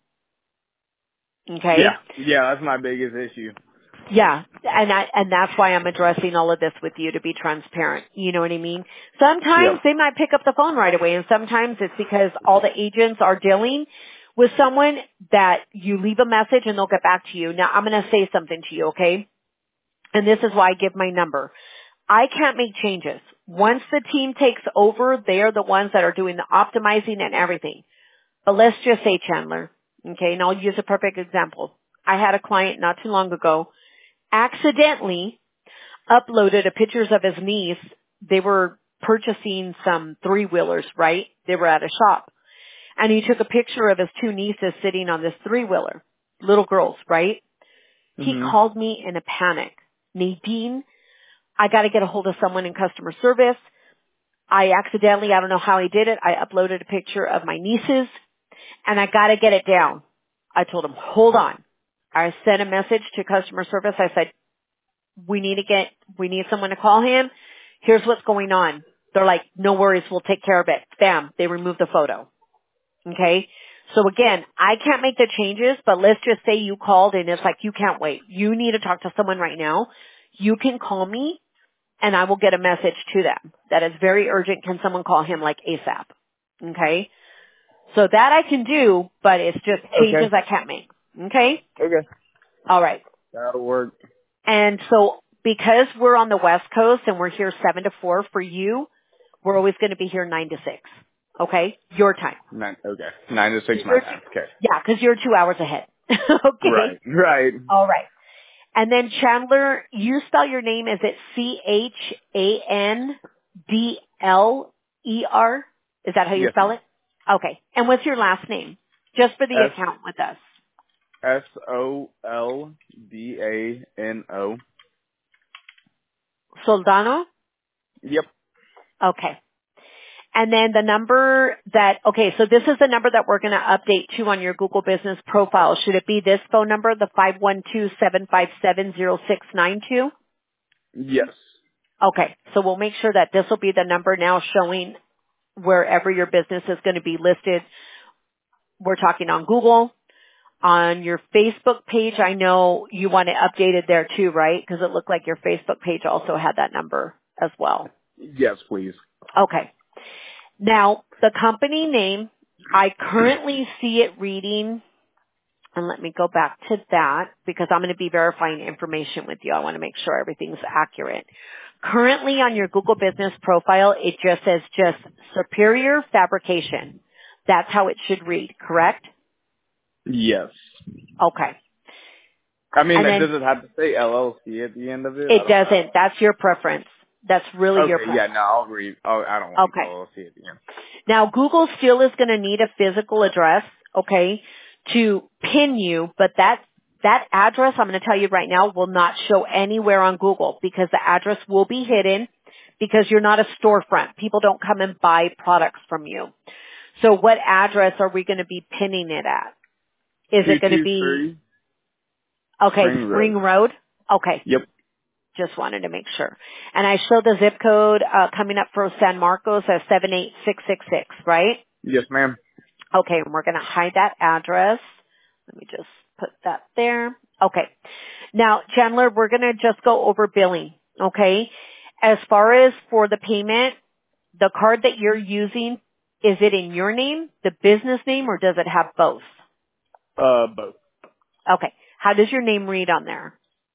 Okay? Yeah, that's my biggest issue. Yeah, and that's why I'm addressing all of this with you, to be transparent. You know what I mean? Sometimes they might pick up the phone right away, and sometimes it's because all the agents are dealing with someone that you leave a message and they'll get back to you. Now, I'm going to say something to you, okay? And this is why I give my number. I can't make changes. Once the team takes over, they are the ones that are doing the optimizing and everything. But let's just say, Chandler, okay, and I'll use a perfect example. I had a client not too long ago accidentally uploaded a pictures of his niece. They were purchasing some three-wheelers, right? They were at a shop. And he took a picture of his two nieces sitting on this three-wheeler, little girls, right? He called me in a panic. Nadine, I got to get a hold of someone in customer service. I don't know how he did it. I uploaded a picture of my nieces and I got to get it down. I told him, hold on. I sent a message to customer service. I said, we need someone to call him. Here's what's going on. They're like, no worries. We'll take care of it. Bam. They removed the photo. Okay. So again, I can't make the changes, but let's just say you called and it's like, you can't wait. You need to talk to someone right now. You can call me and I will get a message to them that is very urgent. Can someone call him like ASAP? Okay. So that I can do, but it's just changes I can't make. Okay? Okay. All right. That'll work. And so because we're on the West Coast and we're here 7 to 4 for you, we're always going to be here 9 to 6. Okay? Your time. 9 to 6 my time. Okay. Yeah, because you're 2 hours ahead. Okay? Right. All right. And then Chandler, you spell your name, is it Chandler? Is that how you spell it? Okay. And what's your last name? Just for the account with us. Soldano. Soldano? Yep. Okay. And then the number so this is the number that we're going to update to on your Google Business profile. Should it be this phone number, the 512-757-0692? Yes. Okay. So we'll make sure that this will be the number now showing wherever your business is going to be listed. We're talking on Google. On your Facebook page, I know you want it updated there too, right? Because it looked like your Facebook page also had that number as well. Yes, please. Okay. Now, the company name, I currently see it reading, and let me go back to that because I'm going to be verifying information with you. I want to make sure everything's accurate. Currently on your Google Business profile, it just says Superior Fabrication. That's how it should read, correct? Yes. Okay. I mean, does it have to say LLC at the end of it? It doesn't. That's your preference. That's really your preference. Yeah, no, I'll read. Oh, I don't want LLC at the end. Now, Google still is going to need a physical address, okay, to pin you, but that address, I'm going to tell you right now, will not show anywhere on Google because the address will be hidden because you're not a storefront. People don't come and buy products from you. So what address are we going to be pinning it at? Is it going to be... Okay, Spring Road? Okay. Yep. Just wanted to make sure. And I show the zip code coming up for San Marcos as 78666, right? Yes, ma'am. Okay, and we're going to hide that address. Let me just put that there. Okay. Now, Chandler, we're going to just go over billing, okay? As far as for the payment, the card that you're using, is it in your name, the business name, or does it have both? Both. Okay. How does your name read on there?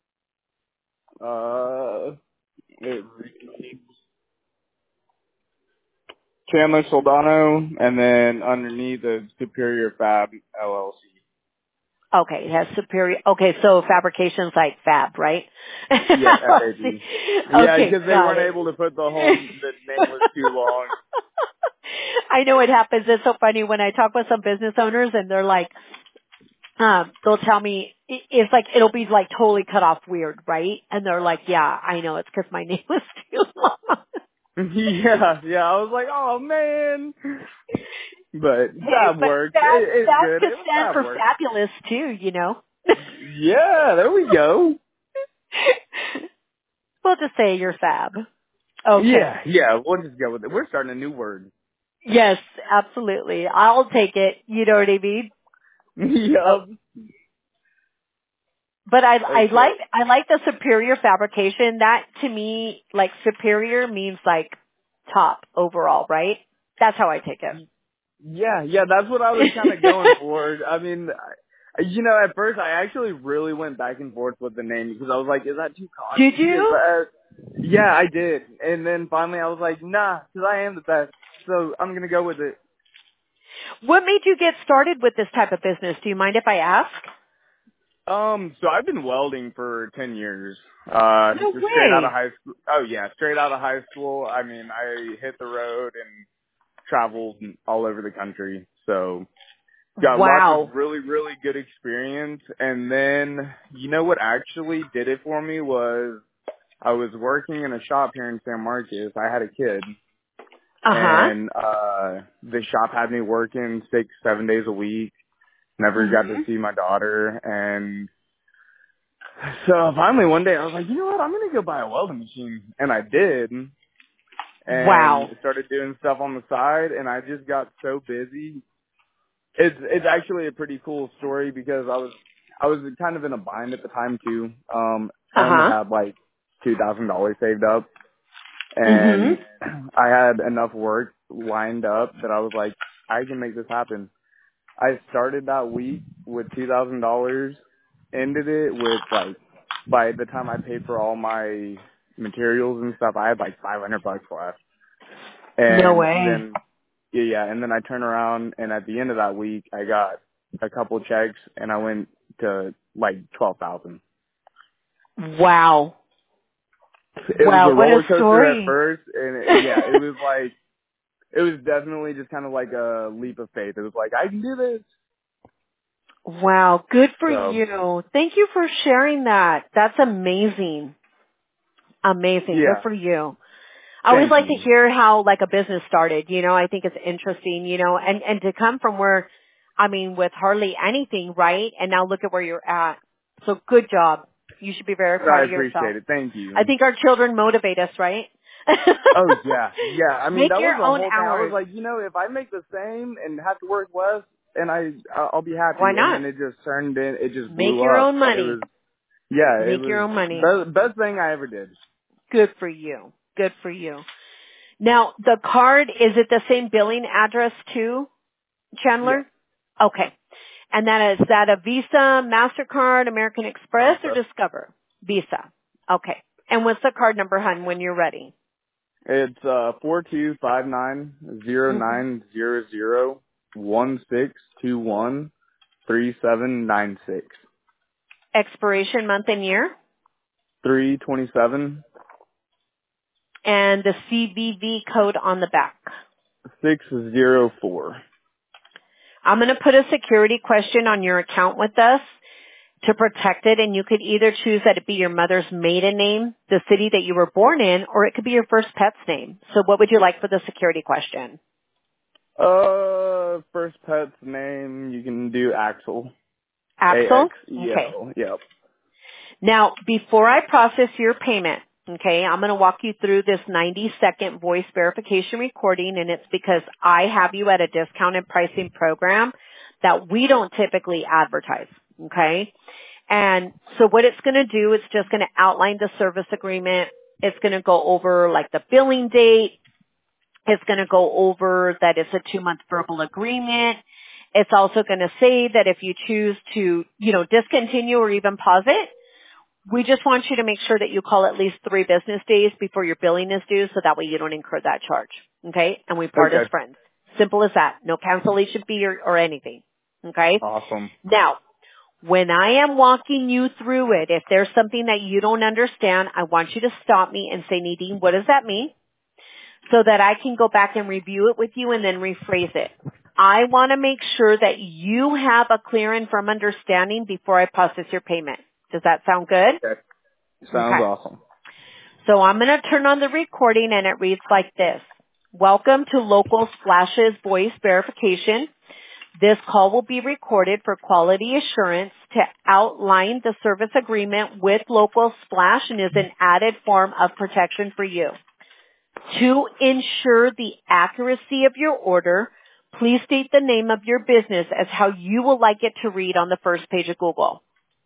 It reads Chandler Soldano, and then underneath the Superior Fab LLC. Okay, it has Superior. Okay, so fabrication's like fab, right? Yeah, FAB. Yeah, because they weren't it. able to put the name was too long. I know it happens. It's so funny when I talk with some business owners and they're like, they'll tell me, it's like, it'll be like totally cut off weird, right? And they're like, yeah, I know, it's because my name was too long. Yeah. I was like, oh man. But Hey, that but works. It's that good. could stand That for works. fabulous too, you know. Yeah, there we go. We'll just say you're fab. Okay. Yeah, we'll just go with it. We're starting a new word. Yes, absolutely. I'll take it. You know what I mean? Oh. Yup. But I Okay. like the superior fabrication. That to me, like superior means like top overall, right? That's how I take it. Yeah, that's what I was kind of going for. I mean, at first I actually really went back and forth with the name because I was like, is that too cocky? Did you? Yeah, I did. And then finally I was like, nah, because I am the best. So I'm going to go with it. What made you get started with this type of business? Do you mind if I ask? So I've been welding for 10 years. No Straight out of way. high school. Oh yeah, straight out of high school. I mean, I hit the road and traveled all over the country. So got lots of Wow. really, really good experience. And then, you know what actually did it for me was I was working in a shop here in San Marcos. I had a kid Uh-huh. and, the shop had me working 6-7 days a week. Never got to Mhm. see my daughter. And so finally one day I was like, you know what? I'm going to go buy a welding machine. And I did. And Wow. started doing stuff on the side. And I just got so busy. It's actually a pretty cool story because I was kind of in a bind at the time too. I only Uh-huh. had like $2,000 saved up, and Mhm. I had enough work lined up that I was like, I can make this happen. I started that week with $2,000, ended it with like, by the time I paid for all my materials and stuff, I had like $500 left. No And way. then and then I turned around and at the end of that week I got a couple checks and I went to like 12,000. Wow. It was Wow, a what a roller coaster at story. first and it was definitely just kind of like a leap of faith. It was like, I can do this. Wow, good for So, you. Thank you for sharing that. That's amazing. Amazing. Good yeah, for you. I always thank like to you. hear how like a business started, you know, I think it's interesting, you know, and to come from where, I mean, with hardly anything, right? And now look at where you're at. So good job. You should be very proud I of yourself. appreciate it. Thank I you. think our children motivate us, right? Oh yeah. I mean, Make that was your the own whole thing. I was hours. like, if I make the same and have to work less and I'll be Why happy. And not? then it just turned in, it just Make blew your up. own It money. was, yeah, it Make your was own money. best thing I ever did. Good for you. Good for you. Now, the card, is it the same billing address too, Yes. Chandler? Okay. And is that a Visa, MasterCard, American Express, or Visa. Discover? Visa. Okay. And what's the card number, hon, when you're ready? It's 4259090016213796. Expiration month and year? 327 And the CVV code on the back. 604. I'm going to put a security question on your account with us to protect it, and you could either choose that it be your mother's maiden name, the city that you were born in, or it could be your first pet's name. So what would you like for the security question? First pet's name, you can do Axel. Axel? Okay. AXEL. Yep. Now, before I process your payment, okay, I'm going to walk you through this 90-second voice verification recording, and it's because I have you at a discounted pricing program that we don't typically advertise, okay? And so what it's going to do, it's just going to outline the service agreement. It's going to go over like the billing date. It's going to go over that it's a 2-month verbal agreement. It's also going to say that if you choose to, discontinue or even pause it, we just want you to make sure that you call at least 3 business days before your billing is due so that way you don't incur that charge. Okay? And we part as Okay. friends. Simple as that. No cancellation fee or anything. Okay? Awesome. Now, when I am walking you through it, if there's something that you don't understand, I want you to stop me and say, Nadine, what does that mean? So that I can go back and review it with you and then rephrase it. I want to make sure that you have a clear and firm understanding before I process your payment. Does that sound good? Okay. Sounds Okay. awesome. So I'm going to turn on the recording and it reads like this. Welcome to Local Splash's voice verification. This call will be recorded for quality assurance to outline the service agreement with Local Splash and is an added form of protection for you. To ensure the accuracy of your order, please state the name of your business as how you would like it to read on the first page of Google.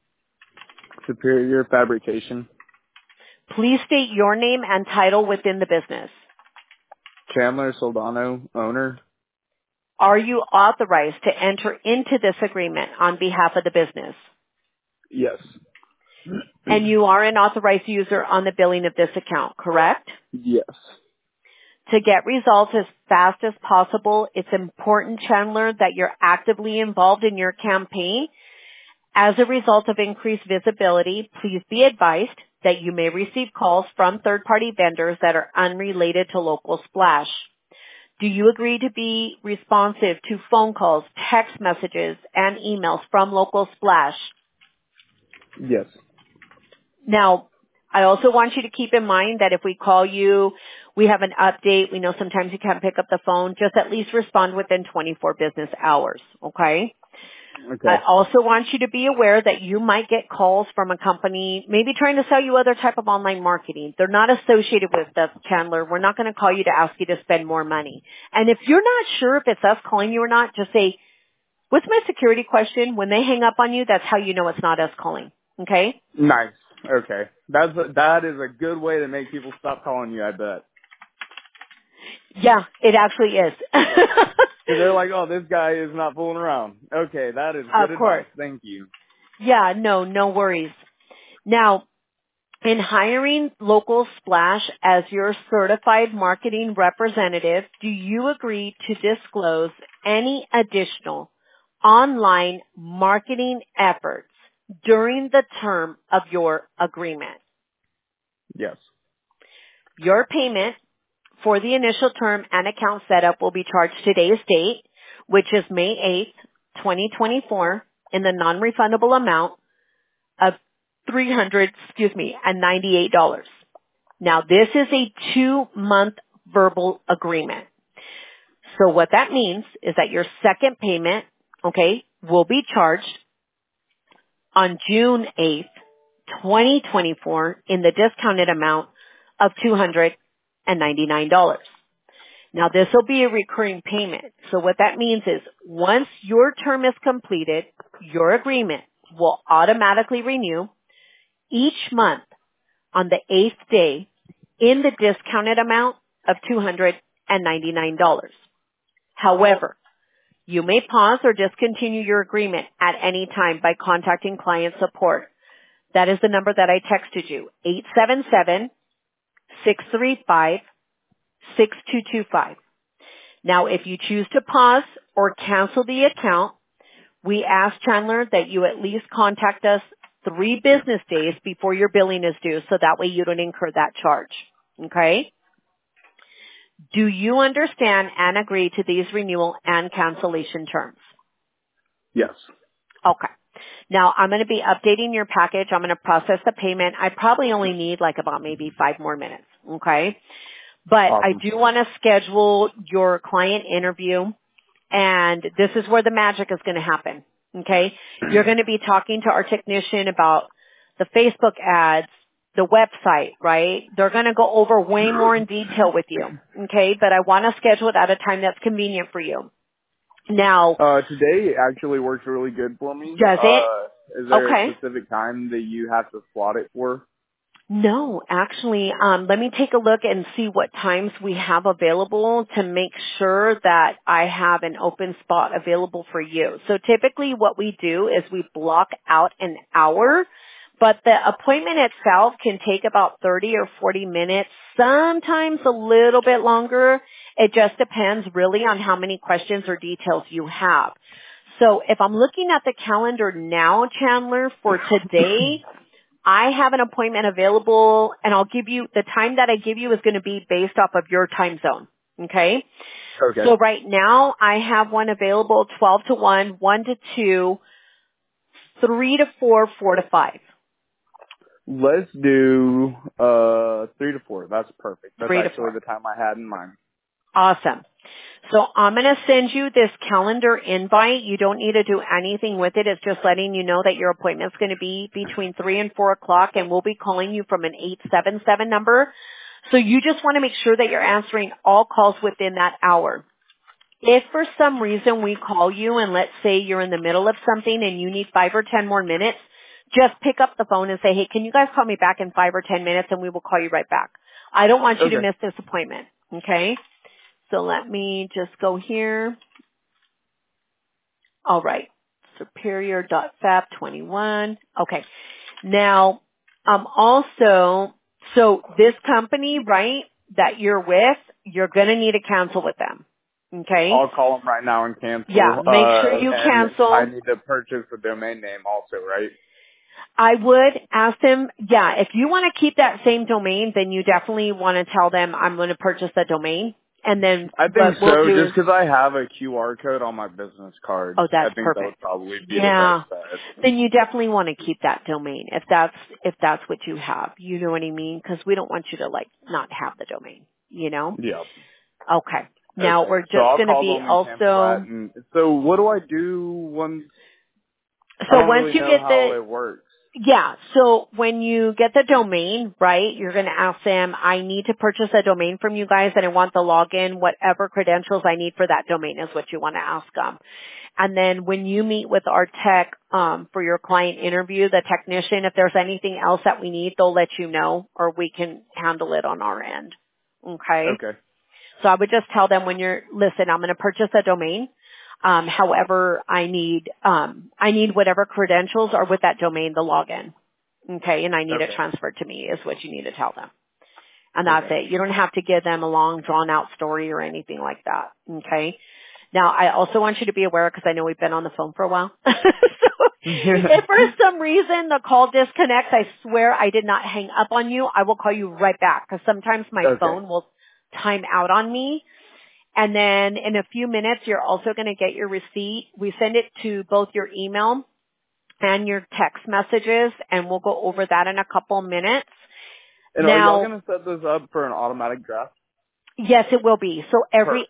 Superior Fabrication. Please state your name and title within the business. Chandler Soldano, owner. Are you authorized to enter into this agreement on behalf of the business? Yes. And you are an authorized user on the billing of this account, correct? Yes. To get results as fast as possible, it's important, Chandler, that you're actively involved in your campaign. As a result of increased visibility, please be advised that you may receive calls from third-party vendors that are unrelated to Local Splash. Do you agree to be responsive to phone calls, text messages, and emails from Local Splash? Yes. Now, I also want you to keep in mind that if we call you, we have an update, we know sometimes you can't pick up the phone, just at least respond within 24 business hours, okay? Okay. I also want you to be aware that you might get calls from a company maybe trying to sell you other type of online marketing. They're not associated with us, Chandler. We're not going to call you to ask you to spend more money. And if you're not sure if it's us calling you or not, just say, what's my security question? When they hang up on you, that's how you know it's not us calling. Okay? Nice. Okay. That is a good way to make people stop calling you, I bet. Yeah, it actually is. So they're like, oh, this guy is not fooling around. Okay, that is good advice. Thank you. Yeah, no worries. Now, in hiring Local Splash as your certified marketing representative, do you agree to disclose any additional online marketing efforts during the term of your agreement? Yes. Your payment for the initial term and account setup will be charged today's date, which is May 8th, 2024, in the non-refundable amount of $398. Now, this is a 2-month verbal agreement. So what that means is that your second payment, okay, will be charged on June 8th, 2024, in the discounted amount of $299. Now, this will be a recurring payment. So what that means is once your term is completed, your agreement will automatically renew each month on the 8th day in the discounted amount of $299. However, you may pause or discontinue your agreement at any time by contacting client support. That is the number that I texted you, 877-635-6225. Now, if you choose to pause or cancel the account, we ask, Chandler, that you at least contact us 3 business days before your billing is due, so that way you don't incur that charge. Okay? Do you understand and agree to these renewal and cancellation terms? Yes. Okay. Now, I'm going to be updating your package. I'm going to process the payment. I probably only need like about maybe 5 more minutes. Okay? But Awesome. I do want to schedule your client interview, and this is where the magic is going to happen. Okay? You're going to be talking to our technician about the Facebook ads, the website, right? They're going to go over way more in detail with you. Okay? But I want to schedule it at a time that's convenient for you. Now, today actually works really good for me. Does it? Is there Okay. a specific time that you have to slot it for? No, actually, let me take a look and see what times we have available to make sure that I have an open spot available for you. So typically what we do is we block out an hour, but the appointment itself can take about 30 or 40 minutes, sometimes a little bit longer. It just depends really on how many questions or details you have. So if I'm looking at the calendar now, Chandler, for today, I have an appointment available, and I'll give you, the time that I give you is going to be based off of your time zone. Okay? Okay. So right now, I have one available 12 to 1, 1 to 2, 3 to 4, 4 to 5. Let's do 3 to 4. That's perfect. That's 3 to actually 4. the time I had in mind. Awesome. So I'm going to send you this calendar invite. You don't need to do anything with it. It's just letting you know that your appointment's going to be between 3 and 4 o'clock, and we'll be calling you from an 877 number. So you just want to make sure that you're answering all calls within that hour. If for some reason we call you and let's say you're in the middle of something and you need 5 or 10 more minutes, just pick up the phone and say, hey, can you guys call me back in 5 or 10 minutes, and we will call you right back. I don't want you to miss this appointment. Okay? So let me just go here. All right. Superior.fab21. Okay. Now, also, so this company, right, that you're with, you're going to need to cancel with them. Okay? I'll call them right now and cancel. Yeah, make sure you cancel. I need to purchase the domain name also, right? I would ask them, yeah, if you want to keep that same domain, then you definitely want to tell them I'm going to purchase the domain. And then I think so, just because I have a QR code on my business card. Oh, that's I think perfect. that would probably be the best bet. Then you definitely want to keep that domain if that's what you have. You know what I mean? Because we don't want you to not have the domain. You know? Yeah. Okay. Now we're just going to be also. So what do I do once? So I don't once really you know get how it works. Yeah, so when you get the domain, right, you're going to ask them, I need to purchase a domain from you guys and I want the login, whatever credentials I need for that domain is what you want to ask them. And then when you meet with our tech for your client interview, the technician, if there's anything else that we need, they'll let you know or we can handle it on our end. Okay? Okay. So I would just tell them listen, I'm going to purchase a domain. However, I need whatever credentials are with that domain, the login. Okay. And I need it transferred to me is what you need to tell them. And that's it. You don't have to give them a long drawn out story or anything like that. Okay. Now, I also want you to be aware because I know we've been on the phone for a while. So if for some reason the call disconnects, I swear I did not hang up on you. I will call you right back because sometimes my phone will time out on me. And then in a few minutes, you're also going to get your receipt. We send it to both your email and your text messages, and we'll go over that in a couple minutes. And are y'all going to set this up for an automatic draft? Yes, it will be. So every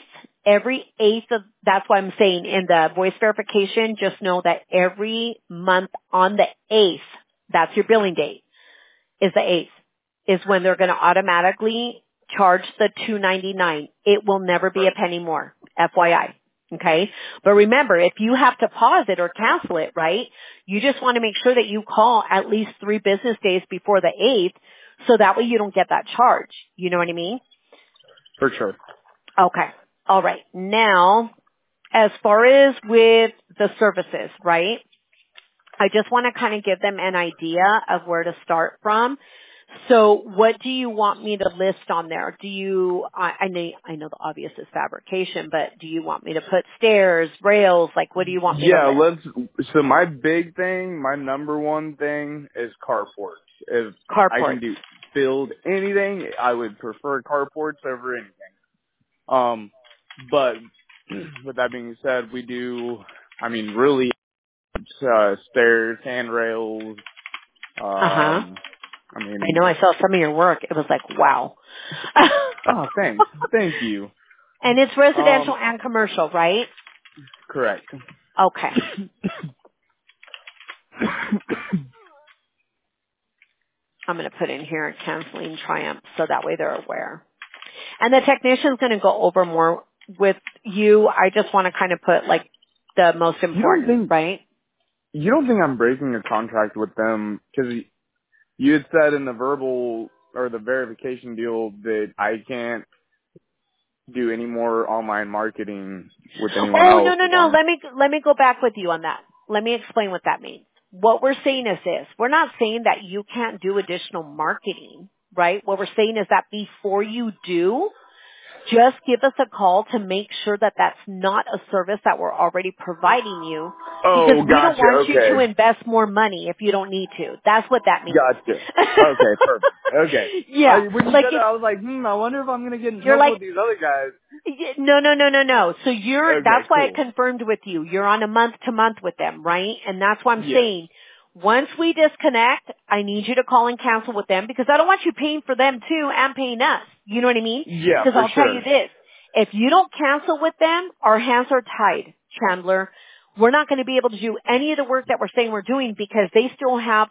eighth of, that's why I'm saying in the voice verification, just know that every month on the 8th, that's your billing date, is the 8th, is when they're going to automatically charge the $2.99. It will never be a penny more, FYI. Okay? But remember, if you have to pause it or cancel it, right, you just want to make sure that you call at least 3 business days before the 8th so that way you don't get that charge. You know what I mean? For sure. Okay. All right. Now, as far as with the services, right, I just want to kind of give them an idea of where to start from. So what do you want me to list on there? Do you, I know the obvious is fabrication, but do you want me to put stairs, rails, like what do you want me to list? So my big thing, my number one thing is carports. If I can build anything, I would prefer carports over anything. But with that being said, we do, really, stairs, handrails, I know I saw some of your work. It was like, wow. Oh, thanks. Thank you. And it's residential and commercial, right? Correct. Okay. I'm going to put in here canceling Triumph so that way they're aware. And the technician's going to go over more with you. I just want to kind of put like the most important, right? You don't think I'm breaking a contract with them because you had said in the verbal or the verification deal that I can't do any more online marketing with anyone else. Oh, no. Let me go back with you on that. Let me explain what that means. What we're saying is this. We're not saying that you can't do additional marketing, right? What we're saying is that before you do, just give us a call to make sure that that's not a service that we're already providing you. Because we don't want you to invest more money if you don't need to. That's what that means. Gotcha. Okay, perfect. Okay. Yeah. When you said that, I was like, I wonder if I'm going to get in trouble with these other guys. No. So that's why I confirmed with you. You're on a month to month with them, right? And that's why I'm saying Once we disconnect, I need you to call and cancel with them because I don't want you paying for them too and paying us. You know what I mean? Yeah, because for I'll sure. tell you this. If you don't cancel with them, our hands are tied, Chandler. We're not going to be able to do any of the work that we're saying we're doing because they still have